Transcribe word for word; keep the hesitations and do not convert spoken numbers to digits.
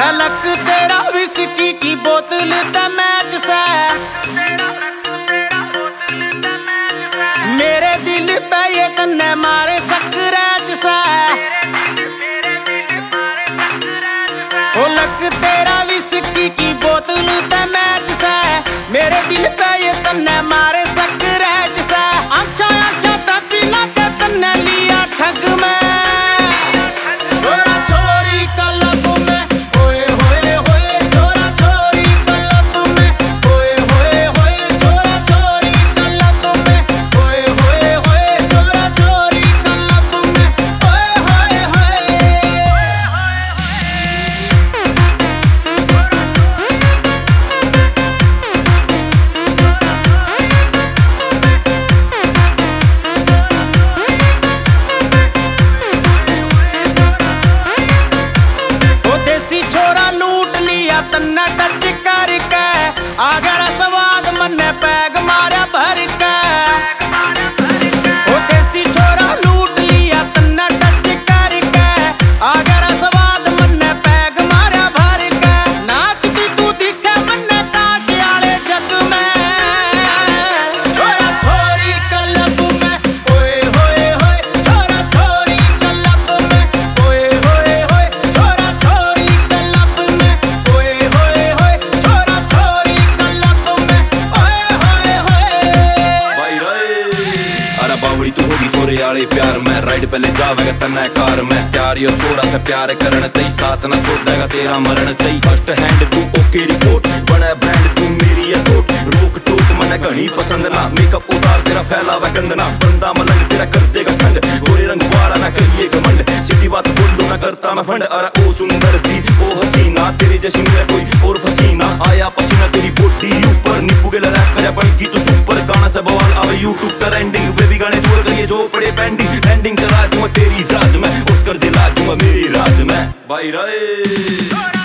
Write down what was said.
Luck तेरा whisky की बोतल ते मैच से, मेरे दिल पे ये तन्ने मारे सकरैच से। ओ लक तेरा विस्की की बोतल ते मैच से, मेरे दिल पे ये तन्ने मारे सकरैच से। आंखा आंखा ते पिला के तन्ने लिया ठग में, तन्ने टच करके अगर स्वाद मन्ने पैग मारा भर के। ओ देसी छोरा लूट लिया तन्ने टच करके अगर स्वाद मन्ने पैग मारा भर के। नाचती तू दिखे मन्ने कांच आले जग में, छोरा छोरी क्लब में ओए होए होए, छोरा छोरी क्लब में ओए होए होए, छोरा छोरी क्लब में ओए होए होए, छोरा छोरी क्लब में ओए होए होए। भाई रे अरे बावड़ी तू होगी छोरे आले प्यार में, राइड पहले जावेगा तन्ने कार में। प्यार यो छोरा से प्यार करन तई, साथ ना छोड़ेगा तेरा मरण तई। फर्स्ट हैंड तू ओके रिपोर्ट, बड़ा ब्रांड तू मेरी है कोट। रोक टोक मने घनी पसंद ना, मेकअप उतार तेरा फैलावा गंदना। बंदा मलंग तेरा कर देगा ठंड, गोरे रंग वाला ना करिए घमंड। सीधी बात बोलूं ना करता मैं फंड, अरे ओ सुंदर सी ओ हसीना, तेरे जैसी मेरा कोई और फसीना। आया पसीना तेरी बॉडी ऊपर, नींबू के लगा कर बन की तू सुपर। गाना से बवाल आवे यूट्यूब ट्रेंडिंग, बेबी गाने तू कर ये जो पड़े पेंडिंग। एंडिंग करा दूंगा तेरी जाज में, उसकर दिला दूंगा मेरी राज में। भाई रे